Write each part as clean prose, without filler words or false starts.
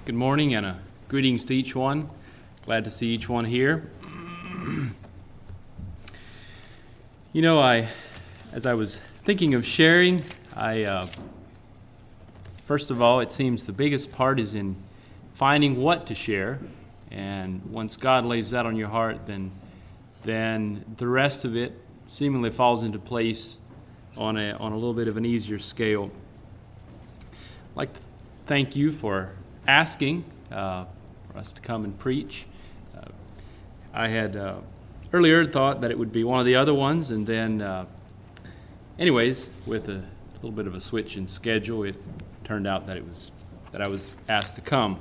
Good morning and greetings to each one. Glad to see each one here. You know, as I was thinking of sharing, first of all, it seems the biggest part is in finding what to share. And once God lays that on your heart, then the rest of it seemingly falls into place on a little bit of an easier scale. I'd like to thank you for asking for us to come and preach. I had earlier thought that it would be one of the other ones, and then anyways, with a little bit of a switch in schedule, it turned out that I was asked to come.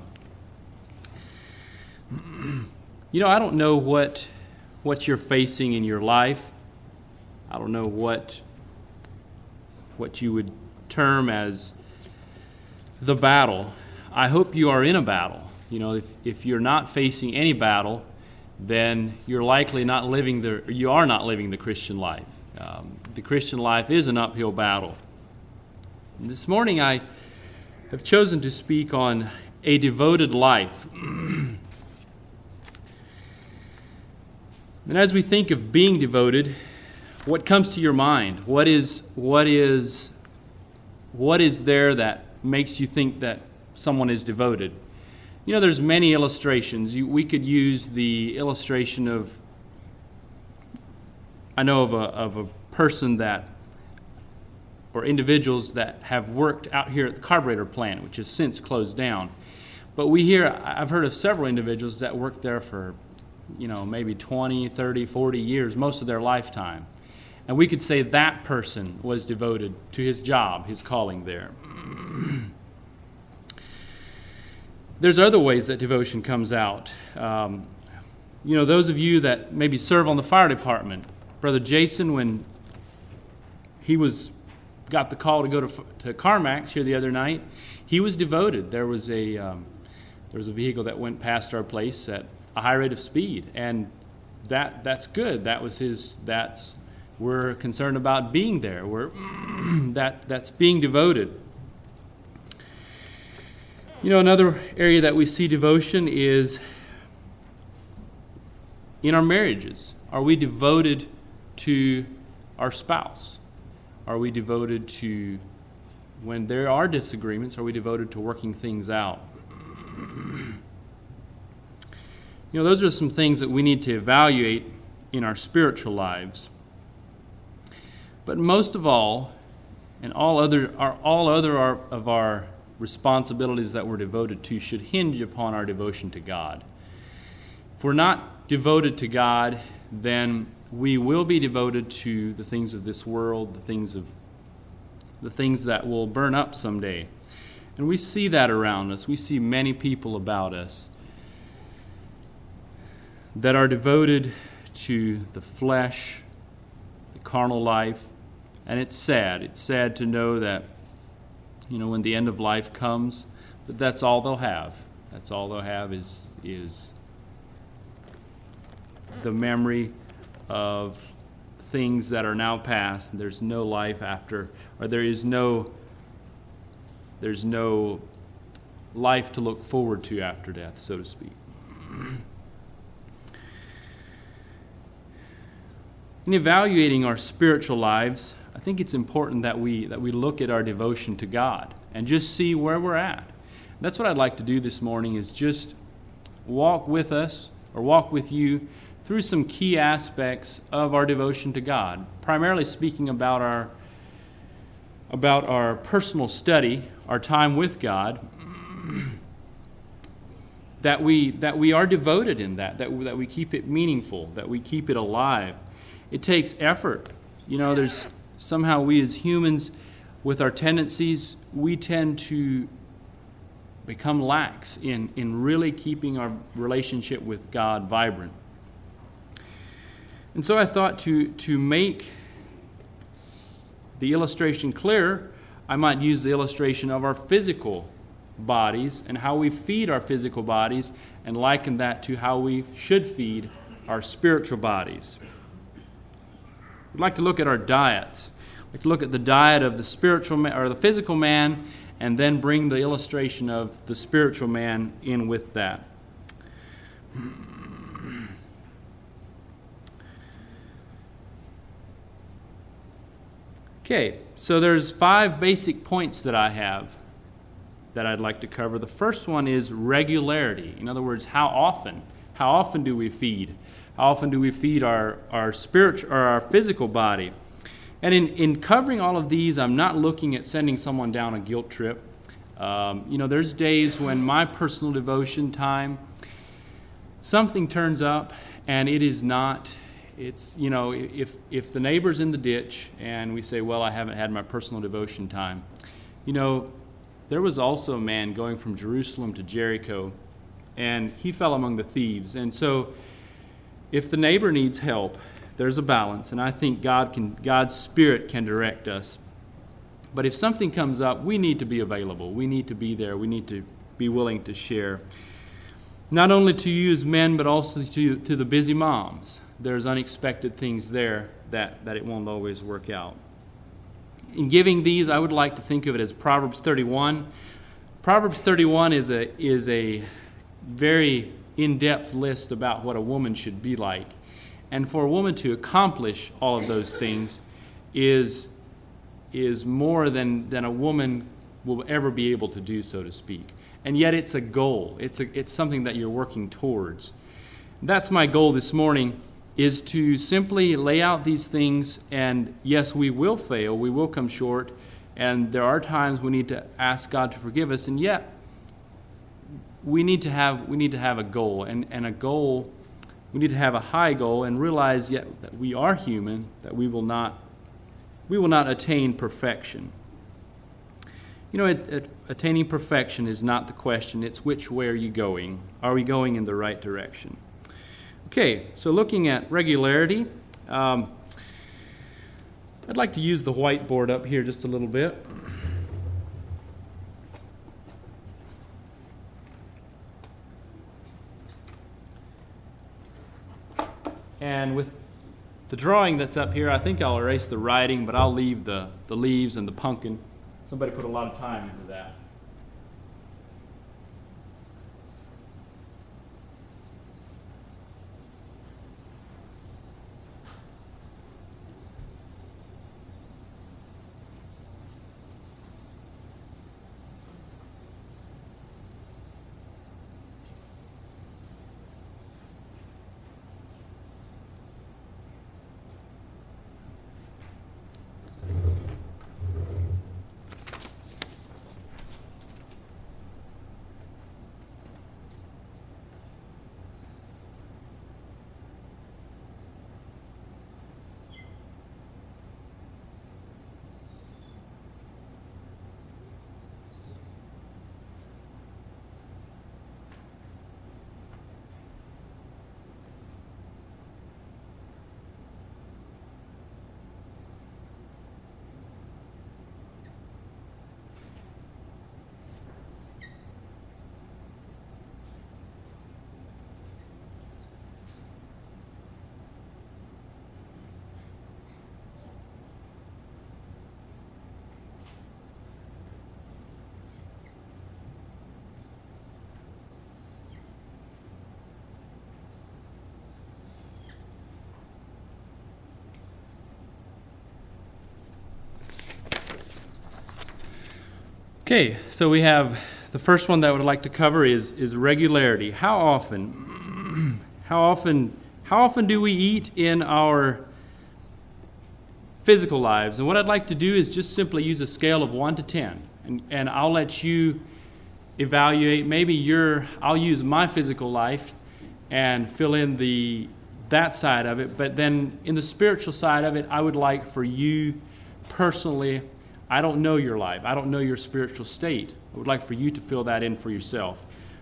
You know, I don't know what you're facing in your life. I don't know what you would term as the battle. I hope you are in a battle. You know, if you're not facing any battle, then you're likely you are not living the Christian life. The Christian life is an uphill battle. And this morning I have chosen to speak on a devoted life. And as we think of being devoted, what comes to your mind? What is there that makes you think that someone is devoted? You know, there's many illustrations. We could use the illustration of a person or individuals that have worked out here at the carburetor plant, which has since closed down. But I've heard of several individuals that worked there for, maybe 20, 30, 40 years, most of their lifetime. And we could say that person was devoted to his job, his calling there. There's other ways that devotion comes out. Those of you that maybe serve on the fire department, Brother Jason, when he got the call to go to CarMax here the other night, he was devoted. There was a vehicle that went past our place at a high rate of speed, and that's good. We're concerned about being there. That's being devoted. Another area that we see devotion is in our marriages. Are we devoted to our spouse? Are we devoted to, when there are disagreements, are we devoted to working things out? Those are some things that we need to evaluate in our spiritual lives. But most of all, and all other of our responsibilities that we're devoted to should hinge upon our devotion to God. If we're not devoted to God, then we will be devoted to the things of this world, the things that will burn up someday. And we see that around us. We see many people about us that are devoted to the flesh, the carnal life, and it's sad. It's sad to know that, when the end of life comes, that's all they'll have. That's all they'll have is the memory of things that are now past, and there's no life after, or there's no life to look forward to after death, so to speak. In evaluating our spiritual lives, I think it's important that we look at our devotion to God and just see where we're at. That's what I'd like to do this morning, is just walk with you through some key aspects of our devotion to God, primarily speaking about our personal study, our time with God, that we are devoted in that we keep it meaningful, that we keep it alive. It takes effort. There's somehow we as humans, with our tendencies, we tend to become lax in really keeping our relationship with God vibrant. And so I thought to make the illustration clearer, I might use the illustration of our physical bodies and how we feed our physical bodies, and liken that to how we should feed our spiritual bodies. We'd like to look at our diets. We'd like to look at the diet of the spiritual man, or the physical man, and then bring the illustration of the spiritual man in with that. Okay, so there's 5 basic points that I have that I'd like to cover. The first one is regularity. In other words, how often? How often do we feed? How often do we feed our spiritual or our physical body? And in covering all of these, I'm not looking at sending someone down a guilt trip. There's days when my personal devotion time, something turns up and it is not. It's, if the neighbor's in the ditch and we say, well, I haven't had my personal devotion time. There was also a man going from Jerusalem to Jericho, and he fell among the thieves. And so if the neighbor needs help, there's a balance, and I think God's Spirit can direct us. But if something comes up, we need to be available. We need to be there. We need to be willing to share. Not only to you as men, but also to the busy moms. There's unexpected things there that it won't always work out. In giving these, I would like to think of it as Proverbs 31. Proverbs 31 is a very in-depth list about what a woman should be like. And for a woman to accomplish all of those things is more than a woman will ever be able to do, so to speak. And yet it's a goal. It's something that you're working towards. That's my goal this morning, is to simply lay out these things. And yes, we will fail. We will come short. And there are times we need to ask God to forgive us. And yet we need to have a goal. And a goal, we need to have a high goal and realize yet that we are human, that we will not attain perfection. Attaining perfection is not the question. It's which way are you going? Are we going in the right direction? Okay, so looking at regularity, I'd like to use the whiteboard up here just a little bit. And with the drawing that's up here, I think I'll erase the writing, but I'll leave the leaves and the pumpkin. Somebody put a lot of time into that. Okay, so we have the first one that I would like to cover is regularity. How often do we eat in our physical lives? And what I'd like to do is just simply use a scale of 1 to 10. And I'll let you evaluate. I'll use my physical life and fill in that side of it. But then in the spiritual side of it, I would like for you personally, I don't know your life. I don't know your spiritual state. I would like for you to fill that in for yourself.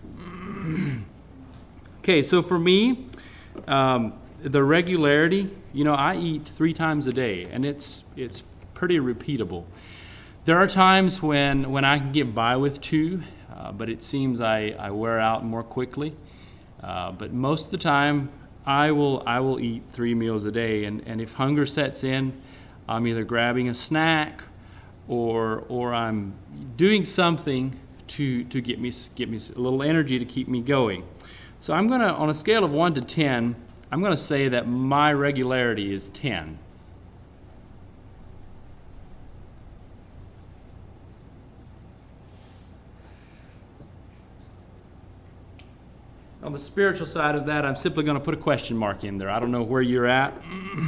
Okay, so for me, the regularity, I eat 3 times a day, and it's pretty repeatable. There are times when I can get by with 2, but it seems I wear out more quickly. But most of the time, I will eat 3 meals a day, and if hunger sets in, I'm either grabbing a snack or I'm doing something to get me a little energy to keep me going. So I'm going to, on a scale of 1 to 10, I'm going to say that my regularity is 10. On the spiritual side of that, I'm simply going to put a question mark in there. I don't know where you're at.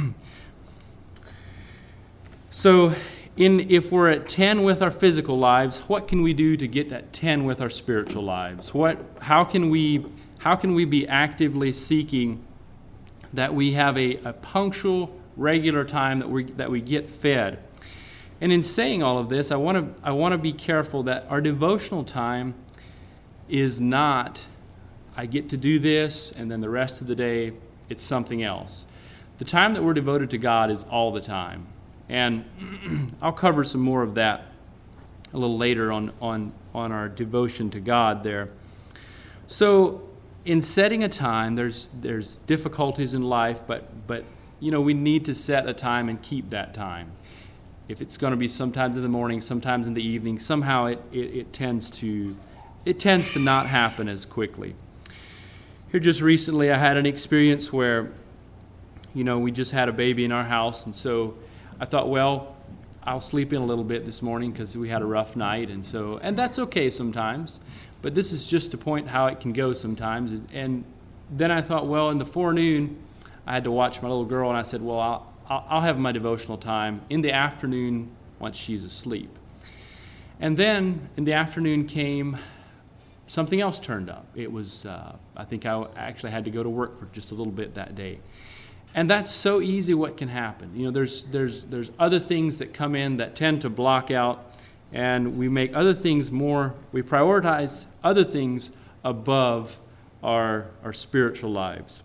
So if we're at 10 with our physical lives, what can we do to get that 10 with our spiritual lives? How can we be actively seeking that we have a punctual, regular time that we get fed? And in saying all of this, I want to be careful that our devotional time is not, I get to do this, and then the rest of the day, it's something else. The time that we're devoted to God is all the time. And I'll cover some more of that a little later on our devotion to God there. So in setting a time, there's difficulties in life, but we need to set a time and keep that time. If it's going to be sometimes in the morning, sometimes in the evening, somehow it tends to not happen as quickly. Here just recently, I had an experience where, we just had a baby in our house, and so I thought, well, I'll sleep in a little bit this morning because we had a rough night, and that's okay sometimes. But this is just to point how it can go sometimes. And then I thought, well, in the forenoon, I had to watch my little girl, and I said, well, I'll have my devotional time in the afternoon once she's asleep. And then in the afternoon came, something else turned up. It was, I think I actually had to go to work for just a little bit that day. And that's so easy what can happen. There's other things that come in that tend to block out, and we make other things we prioritize other things above our spiritual lives.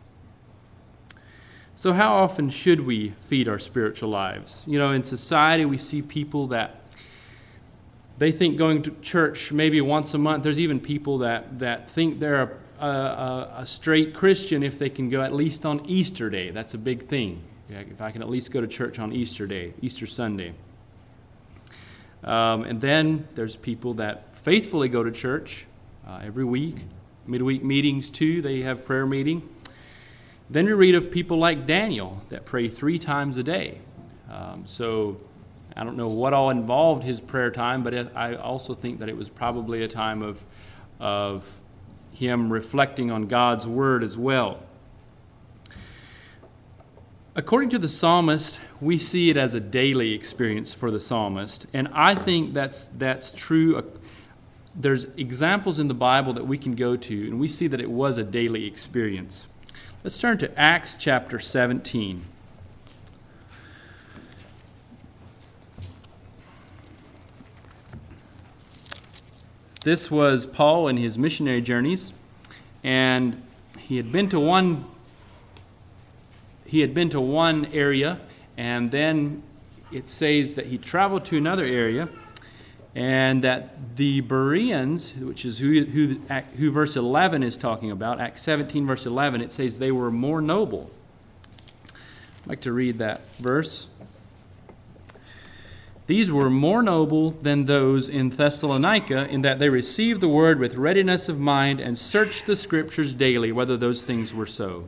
So how often should we feed our spiritual lives? In society we see people that they think going to church maybe once a month. There's even people that think they're a straight Christian if they can go at least on Easter Day. That's a big thing. If I can at least go to church on Easter Day, Easter Sunday. And then there's people that faithfully go to church every week, midweek meetings too. They have prayer meeting. Then we read of people like Daniel that pray 3 times a day. So I don't know what all involved his prayer time, but I also think that it was probably a time of him reflecting on God's word as well. According to the psalmist, we see it as a daily experience for the psalmist, and I think that's true. There's examples in the Bible that we can go to, and we see that it was a daily experience. Let's turn to Acts chapter 17. This was Paul in his missionary journeys, and he had been to one area, and then it says that he traveled to another area, and that the Bereans, which is who verse 11 is talking about, Acts 17 verse 11, it says they were more noble. I'd like to read that verse. These were more noble than those in Thessalonica, in that they received the word with readiness of mind and searched the Scriptures daily, whether those things were so.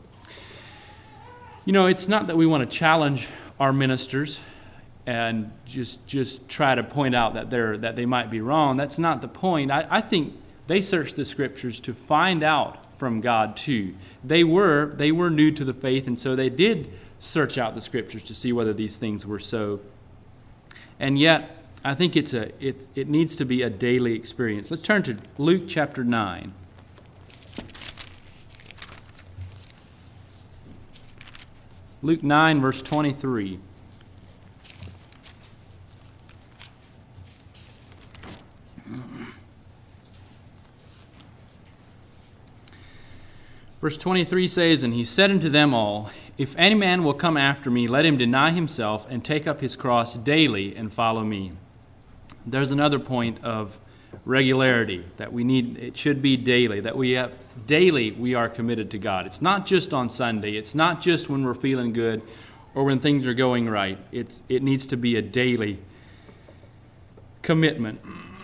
It's not that we want to challenge our ministers and just try to point out that they might be wrong. That's not the point. I think they searched the Scriptures to find out from God too. They were new to the faith, and so they did search out the Scriptures to see whether these things were so. And yet, I think it needs to be a daily experience. Let's turn to Luke chapter 9. Luke 9, verse 23. Verse 23 says, "And he said unto them all, If any man will come after me, let him deny himself and take up his cross daily and follow me." There's another point of regularity that we need. It should be daily, that daily we are committed to God. It's not just on Sunday. It's not just when we're feeling good or when things are going right. It needs to be a daily commitment.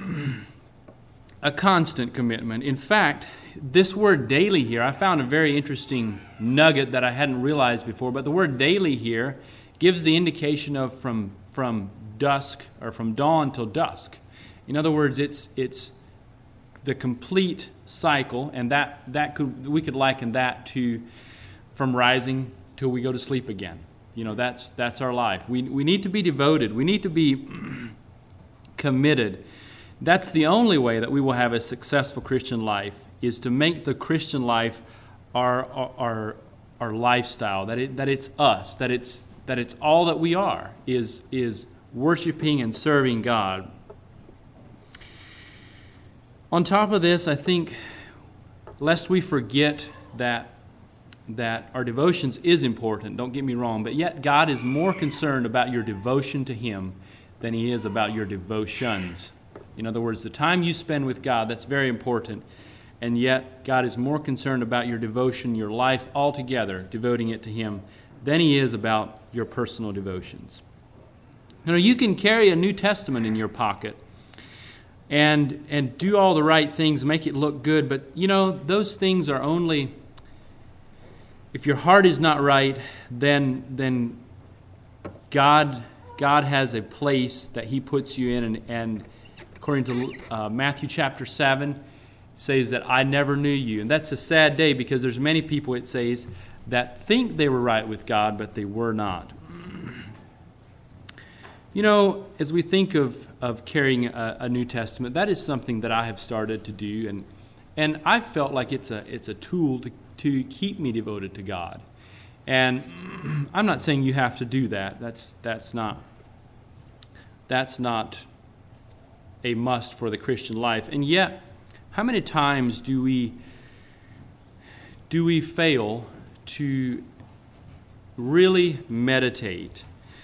A constant commitment. In fact, this word daily here, I found a very interesting nugget that I hadn't realized before, but the word daily here gives the indication of from dusk, or from dawn till dusk. In other words, it's the complete cycle, and we could liken that to from rising till we go to sleep again. That's our life. We need to be devoted. We need to be committed. That's the only way that we will have a successful Christian life, is to make the Christian life our lifestyle. That it's us. That it's all that we are. Is worshiping and serving God. On top of this, I think, lest we forget that our devotions is important, don't get me wrong, but yet God is more concerned about your devotion to Him than He is about your devotions. In other words, the time you spend with God, that's very important, and yet God is more concerned about your devotion, your life altogether, devoting it to Him, than He is about your personal devotions. You can carry a New Testament in your pocket and do all the right things, make it look good, but those things are only, if your heart is not right, then God has a place that He puts you in, and according to Matthew chapter 7, says that I never knew you. And that's a sad day, because there's many people, it says, that think they were right with God, but they were not. As we think of carrying a New Testament, that is something that I have started to do, and I felt like it's a tool to keep me devoted to God. And I'm not saying you have to do that. That's not a must for the Christian life. And yet, how many times do we fail to really meditate?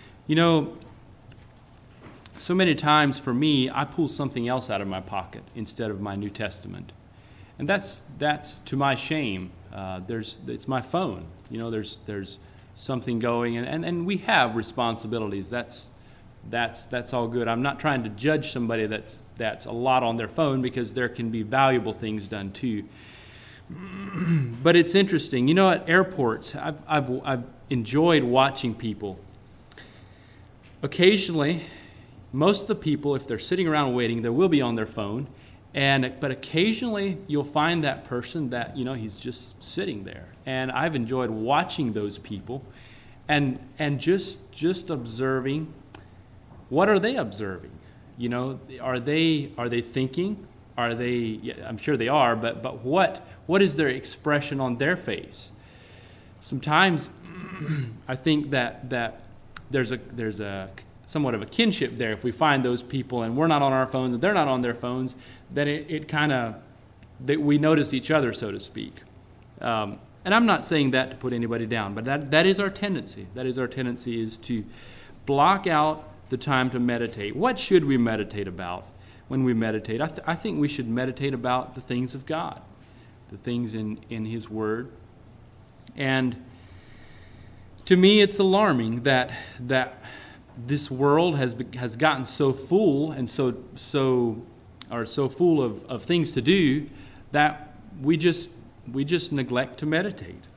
So many times for me, I pull something else out of my pocket instead of my New Testament. And that's to my shame. It's my phone. There's something going, and we have responsibilities. That's all good. I'm not trying to judge somebody that's a lot on their phone, because there can be valuable things done too. But it's interesting. At airports, I've enjoyed watching people. Occasionally, most of the people, if they're sitting around waiting, they will be on their phone. But occasionally, you'll find that person that he's just sitting there. And I've enjoyed watching those people, and just observing. What are they observing? Are they thinking? Are they? Yeah, I'm sure they are. But what is their expression on their face? Sometimes I think that there's a somewhat of a kinship there. If we find those people and we're not on our phones and they're not on their phones, then it kind of, we notice each other, so to speak. And I'm not saying that to put anybody down, but that is our tendency. That is our tendency, is to block out the time to meditate. What should we meditate about when we meditate? I think we should meditate about the things of God, the things in His Word. And to me, it's alarming that this world has gotten so full and so full of things to do that we just neglect to meditate.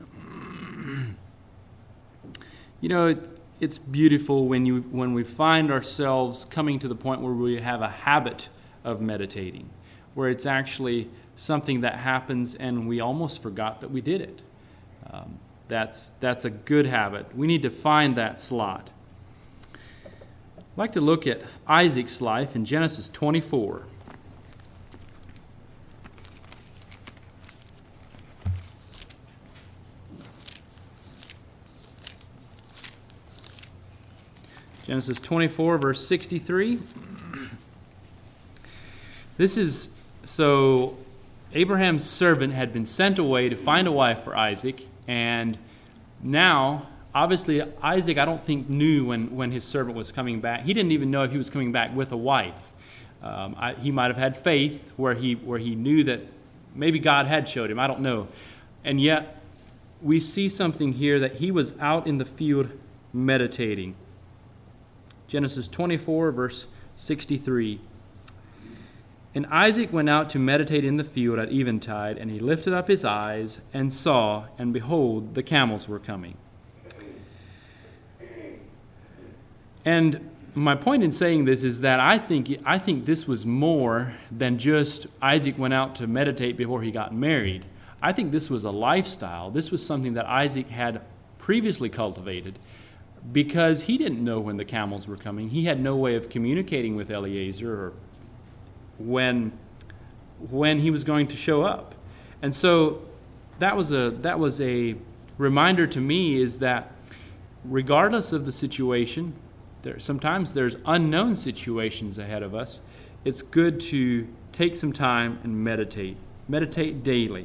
It's beautiful when we find ourselves coming to the point where we have a habit of meditating, where it's actually something that happens and we almost forgot that we did it. That's a good habit. We need to find that slot. I'd like to look at Isaac's life in Genesis 24. Genesis 24, verse 63. So Abraham's servant had been sent away to find a wife for Isaac, and now, obviously, Isaac, I don't think, knew when his servant was coming back. He didn't even know if he was coming back with a wife. He might have had faith where he knew that maybe God had showed him. I don't know. And yet, we see something here that he was out in the field meditating. Genesis 24, verse 63. And Isaac went out to meditate in the field at eventide, and he lifted up his eyes and saw, and behold, the camels were coming. And my point in saying this is that I think this was more than just Isaac went out to meditate before he got married. I think this was a lifestyle. This was something that Isaac had previously cultivated because he didn't know when the camels were coming. He had no way of communicating with Eliezer or when he was going to show up. And so that was a reminder to me, is that regardless of the situation, sometimes there's unknown situations ahead of us. It's good to take some time and meditate. Meditate daily.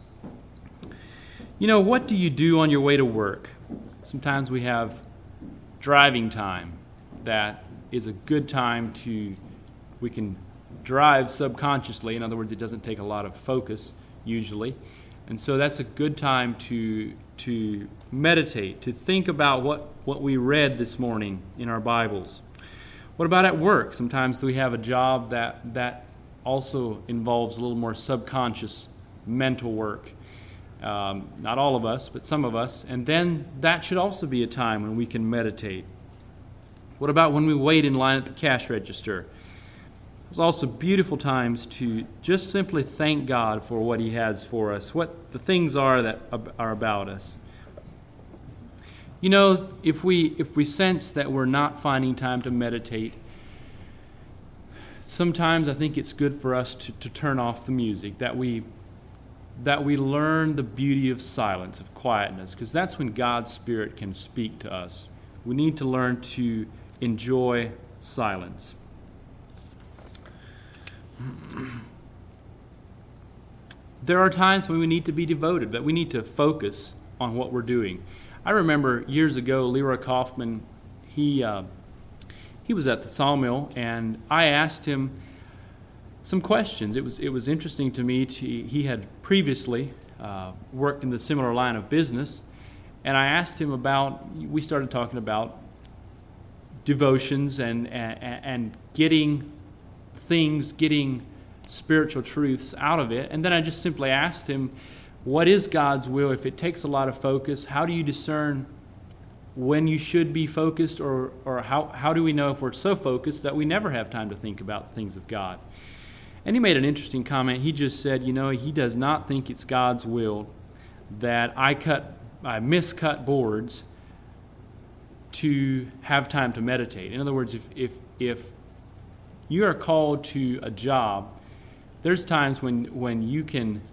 You know, what do you do on your way to work? Sometimes we have driving time that is a good time we can drive subconsciously. In other words, it doesn't take a lot of focus usually. And so that's a good time to meditate, to think about what we read this morning in our Bibles. What about at work? Sometimes we have a job that also involves a little more subconscious mental work. Not all of us, but some of us. And then that should also be a time when we can meditate. What about when we wait in line at the cash register? There's also beautiful times to just simply thank God for what He has for us, what the things are that are about us. You know, if we sense that we're not finding time to meditate, sometimes I think it's good for us to turn off the music, that we learn the beauty of silence, of quietness, because that's when God's Spirit can speak to us. We need to learn to enjoy silence. There are times when we need to be devoted, that we need to focus on what we're doing. I remember years ago, Leroy Kaufman, he was at the sawmill, and I asked him some questions. It was interesting to me. He had previously worked in the similar line of business, and I asked him we started talking about devotions and getting spiritual truths out of it. And then I just simply asked him, what is God's will? If it takes a lot of focus, how do you discern when you should be focused, or how do we know if we're so focused that we never have time to think about the things of God? And he made an interesting comment. He just said, he does not think it's God's will that I miscut boards to have time to meditate. In other words, if you are called to a job, there's times when you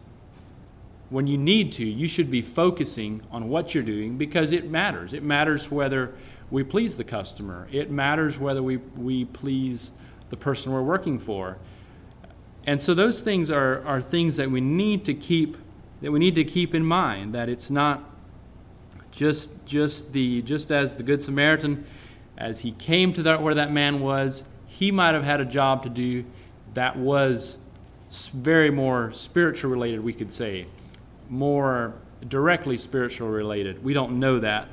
need to, you should be focusing on what you're doing, because it matters. It matters whether we please the customer. It matters whether we please the person we're working for. And so those things are things that we need to keep in mind, that it's not just as the Good Samaritan, as he came to where that man was, he might have had a job to do that was very more spiritual related, we could say, more directly spiritual related. We don't know that.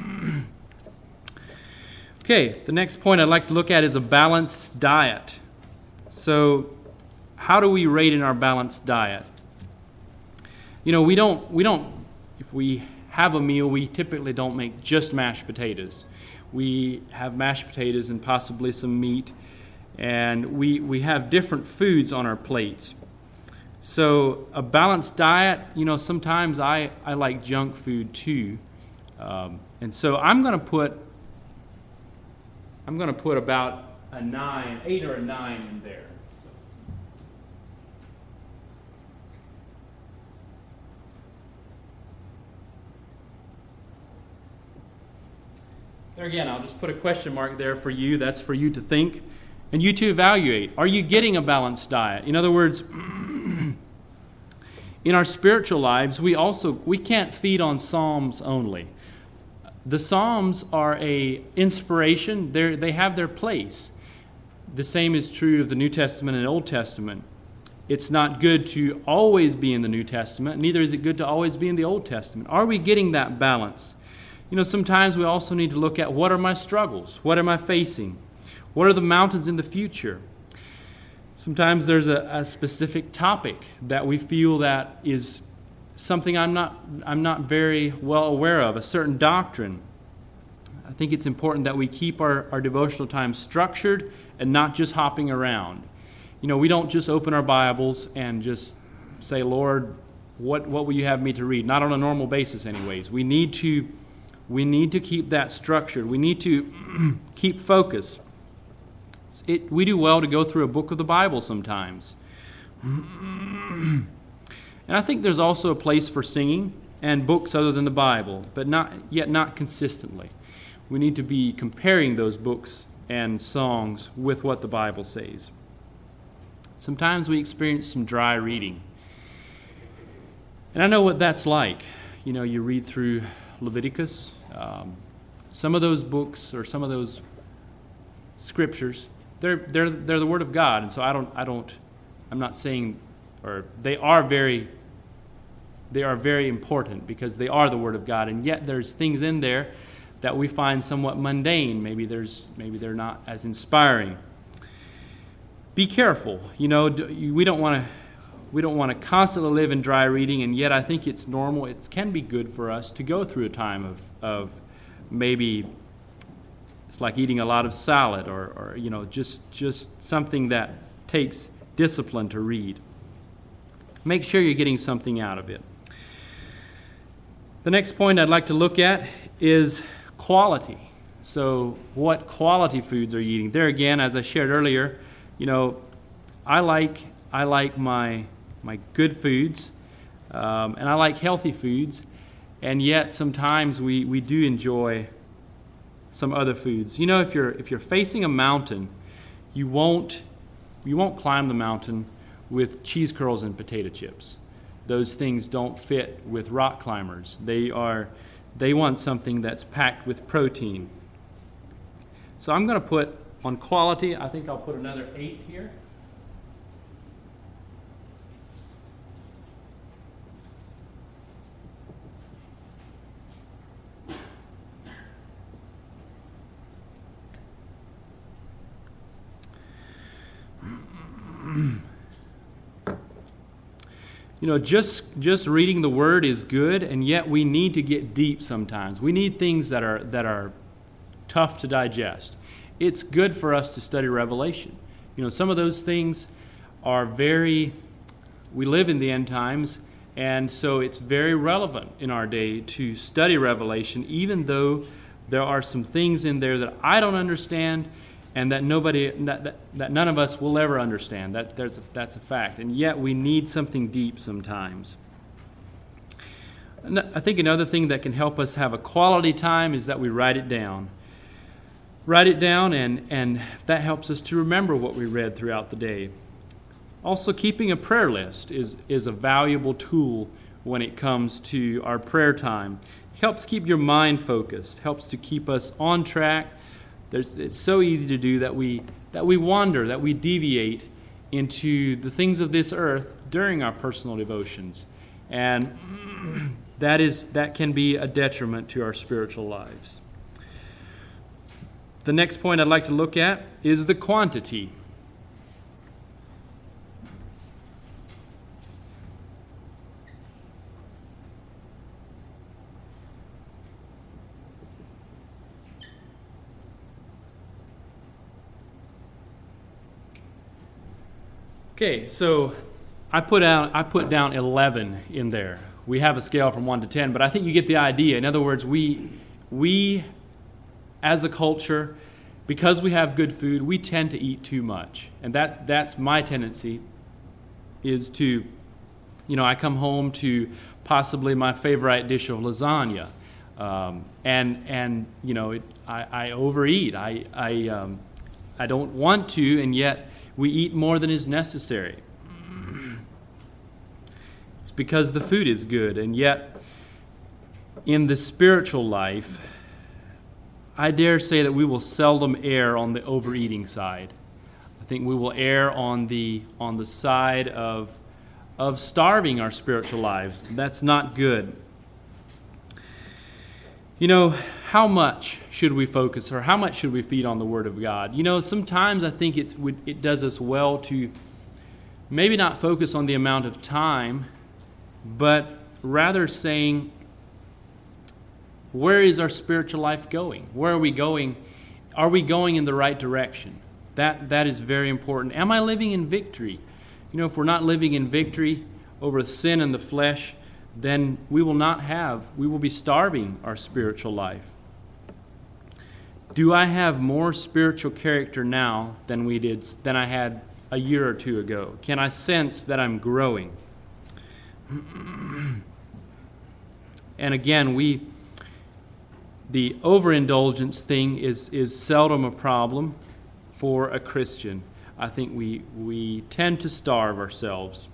Okay, the next point I'd like to look at is a balanced diet. So, how do we rate in our balanced diet? We don't, if we have a meal, we typically don't make just mashed potatoes. We have mashed potatoes and possibly some meat, and we have different foods on our plates. So a balanced diet, sometimes I like junk food too. And so I'm going to put about a 9, 8 or a 9 in there. So. There again, I'll just put a question mark there for you. That's for you to think and you to evaluate. Are you getting a balanced diet? In other words, in our spiritual lives, we can't feed on Psalms only. The Psalms are a inspiration. They have their place. The same is true of the New Testament and Old Testament. It's not good to always be in the New Testament. Neither is it good to always be in the Old Testament. Are we getting that balance? Sometimes we also need to look at, what are my struggles? What am I facing? What are the mountains in the future? Sometimes there's a specific topic that we feel that is something I'm not very well aware of, a certain doctrine. I think it's important that we keep our devotional time structured and not just hopping around. We don't just open our Bibles and just say, Lord, what will you have me to read? Not on a normal basis anyways. We need to keep that structured. We need to keep focus. We do well to go through a book of the Bible sometimes. And I think there's also a place for singing and books other than the Bible, but not consistently. We need to be comparing those books and songs with what the Bible says. Sometimes we experience some dry reading. And I know what that's like. You read through Leviticus. Some of those books or some of those scriptures, they're the Word of God, and so I'm not saying, or they are very important because they are the Word of God, and yet there's things in there that we find somewhat mundane. Maybe they're not as inspiring. Be careful. We don't want to constantly live in dry reading, and yet I think it's normal. It can be good for us to go through a time of maybe it's like eating a lot of salad or just something that takes discipline to read. Make sure you're getting something out of it. The next point I'd like to look at is quality. So what quality foods are you eating? There again, as I shared earlier, I like my good foods, and I like healthy foods, and yet sometimes we do enjoy some other foods. If you're facing a mountain, you won't climb the mountain with cheese curls and potato chips. Those things don't fit with rock climbers. They want something that's packed with protein. So I'm going to put on quality, I think I'll put another 8 here. Just reading the Word is good, and yet we need to get deep sometimes. We need things that are tough to digest. It's good for us to study Revelation. Some of those things are we live in the end times, and so it's very relevant in our day to study Revelation, even though there are some things in there that I don't understand and that none of us will ever understand. That's a fact. And yet we need something deep sometimes. And I think another thing that can help us have a quality time is that we write it down. Write it down, and that helps us to remember what we read throughout the day. Also, keeping a prayer list is a valuable tool when it comes to our prayer time. It helps keep your mind focused, helps to keep us on track. It's so easy to do that we wander, that we deviate into the things of this earth during our personal devotions. And that can be a detriment to our spiritual lives. The next point I'd like to look at is the quantity. Okay, so I put down 11 in there. We have a scale from 1 to 10, but I think you get the idea. In other words, we as a culture, because we have good food, we tend to eat too much. And that's my tendency, is to, I come home to possibly my favorite dish of lasagna. I overeat. I don't want to, and yet we eat more than is necessary. It's because the food is good, and yet in the spiritual life, I dare say that we will seldom err on the overeating side. I think we will err on the side of starving our spiritual lives. That's not good. How much should we focus, or how much should we feed on the Word of God? Sometimes I think it does us well to maybe not focus on the amount of time, but rather saying, where is our spiritual life going? Where are we going? Are we going in the right direction? That is very important. Am I living in victory? You know, if we're not living in victory over sin and the flesh, then we will be starving our spiritual life. Do I have more spiritual character now than I had a year or two ago? Can I sense that I'm growing? And again, the overindulgence thing is seldom a problem for a Christian. I think we tend to starve ourselves.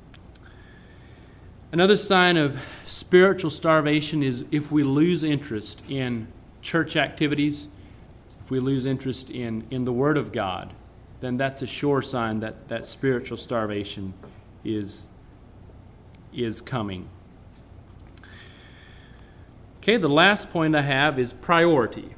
Another sign of spiritual starvation is if we lose interest in church activities, if we lose interest in the Word of God, then that's a sure sign that spiritual starvation is coming. Okay, the last point I have is priority.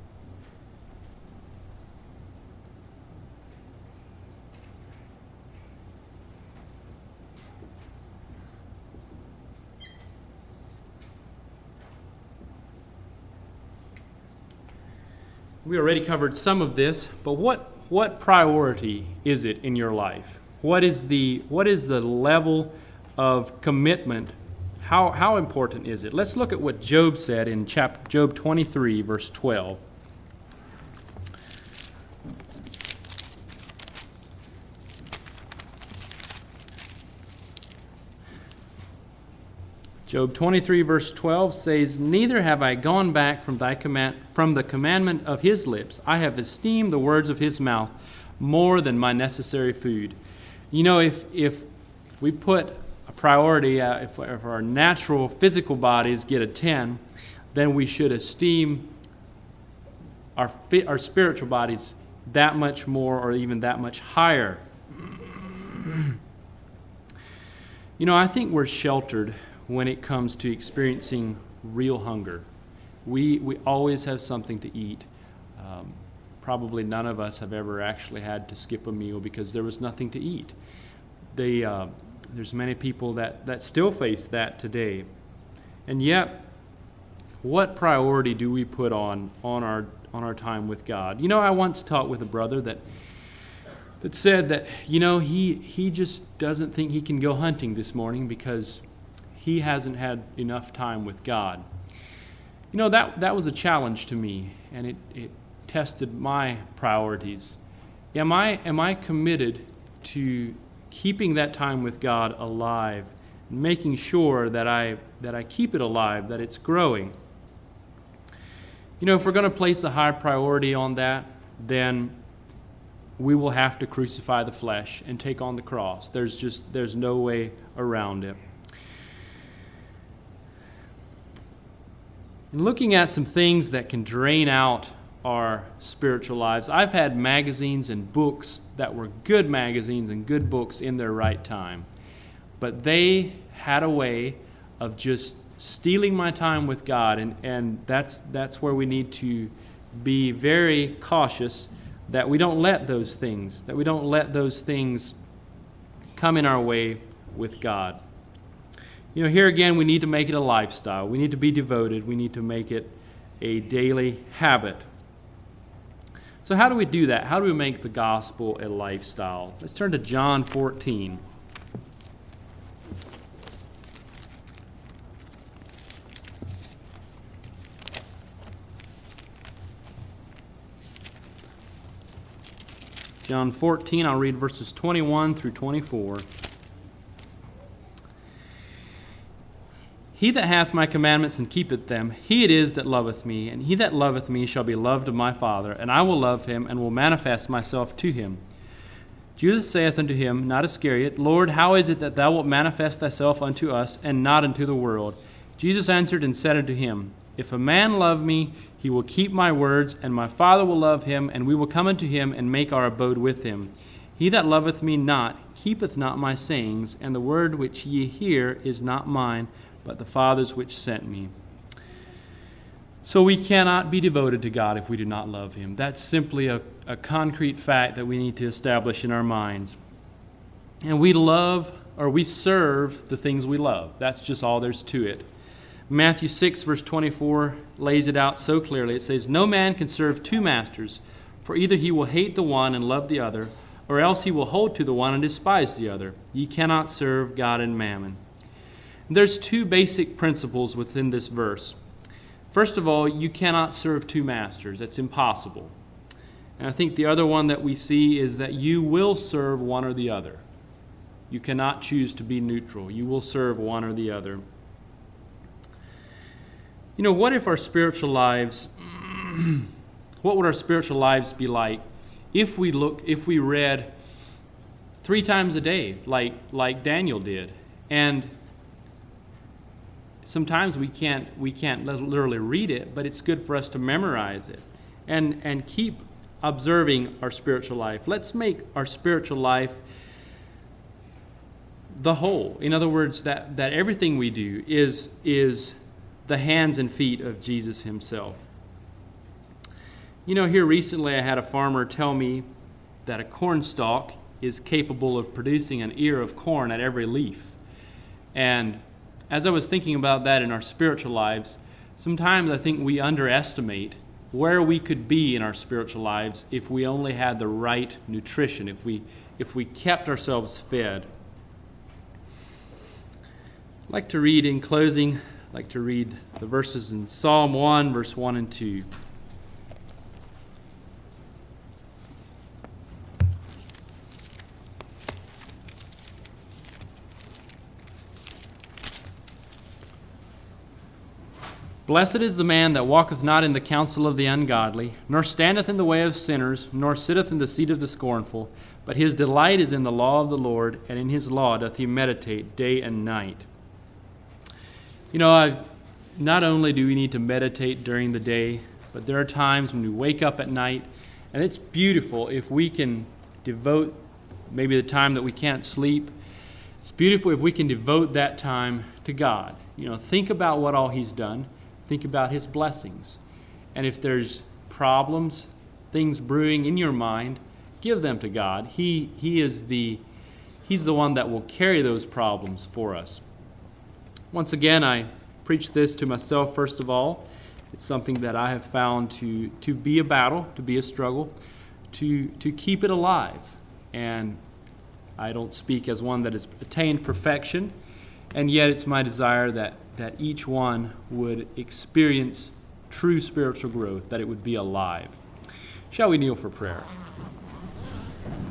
We already covered some of this, but what priority is it in your life? What is the level of commitment? How important is it? Let's look at what Job said in Job 23, verse 12. Job 23, verse 12 says, "Neither have I gone back from the commandment of his lips. I have esteemed the words of his mouth more than my necessary food." You know, if we put a priority, if our natural physical bodies get a 10, then we should esteem our spiritual bodies that much more, or even that much higher. You know, I think we're sheltered when it comes to experiencing real hunger. We always have something to eat. Probably none of us have ever actually had to skip a meal because there was nothing to eat. There's many people that still face that today. And yet, what priority do we put on our time with God? You know, I once talked with a brother that said that, you know, he just doesn't think he can go hunting this morning because he hasn't had enough time with God. You know, that was a challenge to me, and it tested my priorities. Am I committed to keeping that time with God alive, and making sure that I keep it alive, that it's growing? You know, if we're going to place a high priority on that, then we will have to crucify the flesh and take on the cross. There's no way around it. And looking at some things that can drain out our spiritual lives, I've had magazines and books that were good magazines and good books in their right time, but they had a way of just stealing my time with God, and that's where we need to be very cautious that we don't let those things come in our way with God. You know, here again, we need to make it a lifestyle. We need to be devoted. We need to make it a daily habit. So how do we do that? How do we make the gospel a lifestyle? Let's turn to John 14. John 14, I'll read verses 21 through 24. "He that hath my commandments and keepeth them, he it is that loveth me, and he that loveth me shall be loved of my Father, and I will love him, and will manifest myself to him. Judas saith unto him, not Iscariot, Lord, how is it that thou wilt manifest thyself unto us, and not unto the world? Jesus answered and said unto him, If a man love me, he will keep my words, and my Father will love him, and we will come unto him, and make our abode with him. He that loveth me not, keepeth not my sayings, and the word which ye hear is not mine, but the Father's which sent me." So we cannot be devoted to God if we do not love him. That's simply a concrete fact that we need to establish in our minds. And we love, or we serve the things we love. That's just all there's to it. Matthew 6, verse 24 lays it out so clearly. It says, "No man can serve two masters, for either he will hate the one and love the other, or else he will hold to the one and despise the other. Ye cannot serve God and mammon." There's two basic principles within this verse. First of all, you cannot serve two masters. That's impossible. And I think the other one that we see is that you will serve one or the other. You cannot choose to be neutral. You will serve one or the other. You know, what if our spiritual lives, what would our spiritual lives be like if we read 3 times a day like Daniel did? And sometimes we can't literally read it, but it's good for us to memorize it and keep observing our spiritual life. Let's make our spiritual life the whole. In other words, that everything we do is the hands and feet of Jesus himself. You know, here recently I had a farmer tell me that a corn stalk is capable of producing an ear of corn at every leaf. And as I was thinking about that in our spiritual lives, sometimes I think we underestimate where we could be in our spiritual lives if we only had the right nutrition, if we kept ourselves fed. I'd like to read in closing, the verses in Psalm 1, verse 1 and 2. "Blessed is the man that walketh not in the counsel of the ungodly, nor standeth in the way of sinners, nor sitteth in the seat of the scornful. But his delight is in the law of the Lord, and in his law doth he meditate day and night." You know, not only do we need to meditate during the day, but there are times when we wake up at night, and it's beautiful if we can devote maybe the time that we can't sleep. It's beautiful if we can devote that time to God. You know, think about what all he's done. Think about his blessings. And if there's problems, things brewing in your mind, give them to God. He's the one that will carry those problems for us. Once again, I preach this to myself first of all. It's something that I have found to be a battle, to be a struggle, to keep it alive. And I don't speak as one that has attained perfection, and yet it's my desire that each one would experience true spiritual growth, that it would be alive. Shall we kneel for prayer?